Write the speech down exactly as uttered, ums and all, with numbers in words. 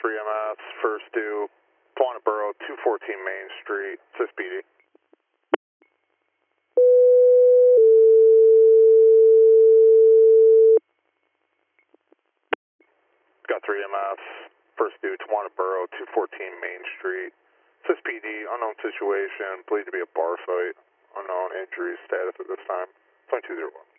three M S, first due, Pawana Borough, two fourteen Main Street, S I S P D. Got three M S, first due, Tawana Borough, two fourteen Main Street, S I S P D, unknown situation, believed to be a bar fight, unknown injury status at this time, point two zero one.